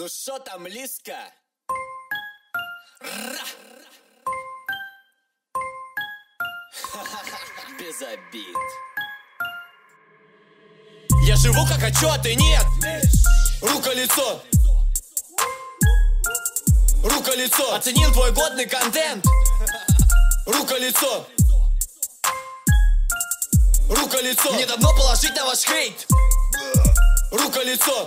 Ну шо там, Лиска? Без обид. Я живу как хочу, а ты нет. Рука-лицо. Рука-лицо. Оценил твой годный контент. Рука-лицо. Рука-лицо. Мне давно положить на ваш хейт. Рука-лицо.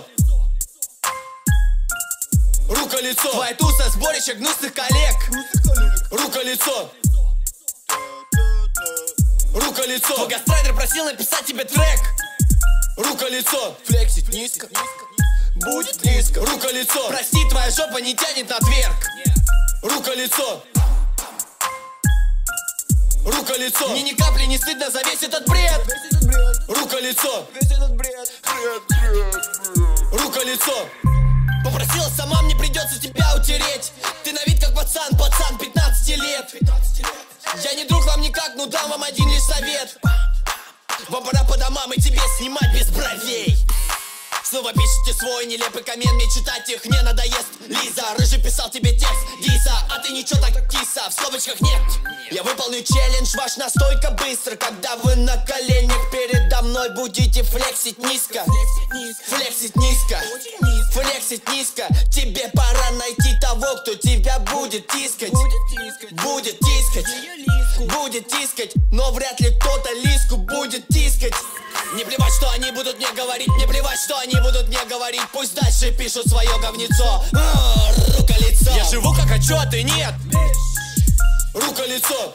Рука-лицо. Твоя туса сборище гнусных коллег. Рука-лицо. Рука-лицо. Твой гастрайдер просил написать тебе трек. Рука-лицо. Флексить низко будет низко. Рука-лицо. Прости, твоя жопа не тянет на тверк. Рука-лицо. Рука-лицо. Мне ни капли не стыдно за весь этот бред. Рука-лицо. Рука-лицо. Попросила сама, мне придется тебя утереть. Ты на вид как пацан 15 лет. Я не друг вам никак, но дам вам один лишь совет. Вам пора по домам и тебе снимать без бровей. Снова пишите свой нелепый коммент, мне читать их не надоест. Лиза, рыжий писал тебе текст диса, а ты ничего так киса, в скобочках нет. Я выполню челлендж ваш настолько быстро, когда вы на коленях передо мной будете флексить низко. Флексить низко. Флексить низко. Тебе пора найти того, кто тебя будет тискать. Будет тискать. Будет тискать. Но вряд ли кто-то Лиску будет тискать. Не плевать, что они будут мне говорить. Не плевать, что они будут мне говорить. Пусть дальше пишут свое говнецо. Рука-лицо. Я живу как хочу, а ты нет. Рука-лицо.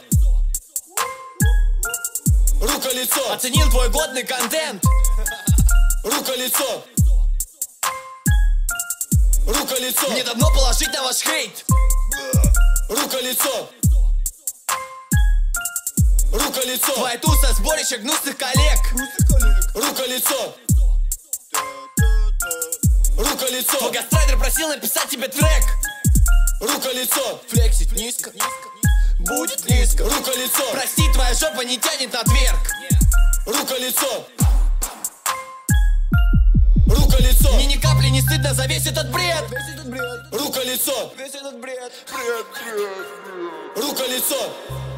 Рука-лицо. Оценил твой годный контент. Рука-лицо. Рука-лицо. Мне давно положить на ваш хейт. Рука-лицо. Рука-лицо. Твоя туса сборище гнусных коллег. Рука-лицо. Рука-лицо. Твой гастрайдер просил написать тебе трек. Рука-лицо. Флексить низко будет низко. Рука-лицо. Прости, твоя жопа не тянет на тверк. Рука-лицо. Рука-лицо. Мне ни капли не стыдно за весь этот бред. Рука-лицо. Весь этот бред. Рука-лицо.